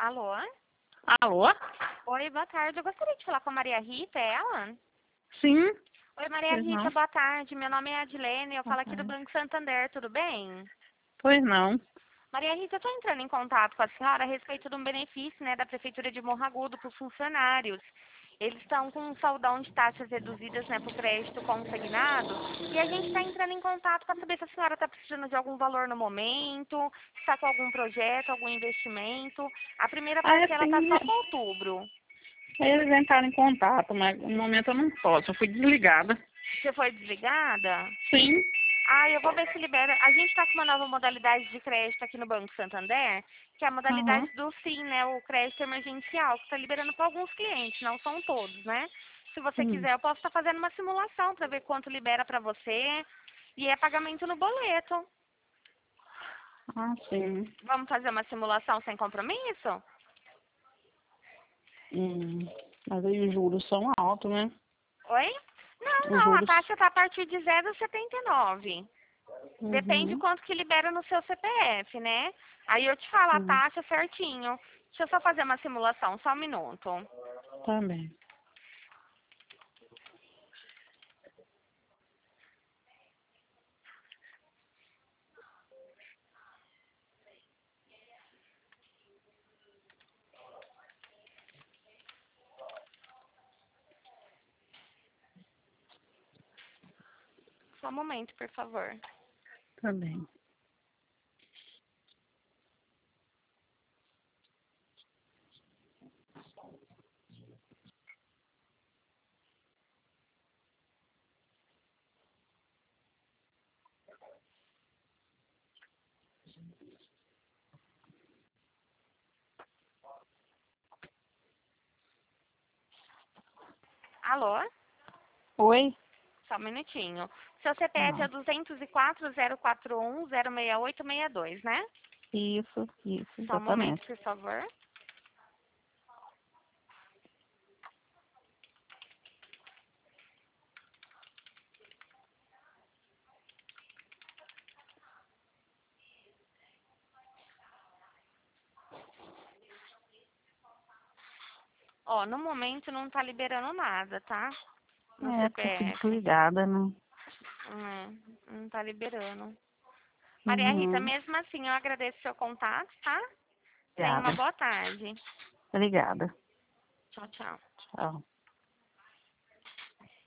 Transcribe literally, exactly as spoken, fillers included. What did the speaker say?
Alô? Alô? Oi, boa tarde. Eu gostaria de falar com a Maria Rita, é ela? Sim? Oi, Maria Pois Rita, não. boa tarde. Meu nome é Adilene, eu Boa falo aqui do tarde. Banco Santander, tudo bem? Pois não. Maria Rita, eu estou entrando em contato com a senhora a respeito de um benefício, né, da Prefeitura de Morro Agudo para os funcionários. Eles estão com um saldão de taxas reduzidas, né, para o crédito consignado. E a gente está entrando em contato para saber se a senhora está precisando de algum valor no momento, se está com algum projeto, algum investimento. A primeira Ah, é parcela está sim. só para outubro. Eles entraram em contato, mas no momento eu não posso. Eu fui desligada. Você foi desligada? Sim? Ah, eu vou ver se libera. A gente está com uma nova modalidade de crédito aqui no Banco Santander, que é a Uhum. modalidade do SIM, né? O crédito emergencial, que está liberando para alguns clientes, não são todos, né? Se você Hum. quiser, eu posso estar fazendo uma simulação para ver quanto libera para você. E é pagamento no boleto. Ah, sim. Vamos fazer uma simulação sem compromisso? Hum. Mas aí os juros são altos, né? Oi? Não, Os não, a juros. taxa está a partir de zero vírgula setenta e nove. Depende Uhum. quanto que libera no seu C P F, né? Aí eu te falo a Hum. taxa certinho. Deixa eu só fazer uma simulação, só um minuto. Tá bem. Só um momento, por favor. Tá bem. Alô? Oi? Só um minutinho. Seu C P F é Não. duzentos e quatro, zero quatro um, zero seis oito seis dois, né? Isso, isso, Só um momento, exatamente. por favor. Ó, no momento não tá liberando nada, tá? No É, porque eu fui C P F. desligada, né? Hum, não tá liberando. Maria Rita, Uhum. mesmo assim, eu agradeço o seu contato, tá? Tenha uma Obrigada. boa tarde. Obrigada. Tchau, tchau. Tchau.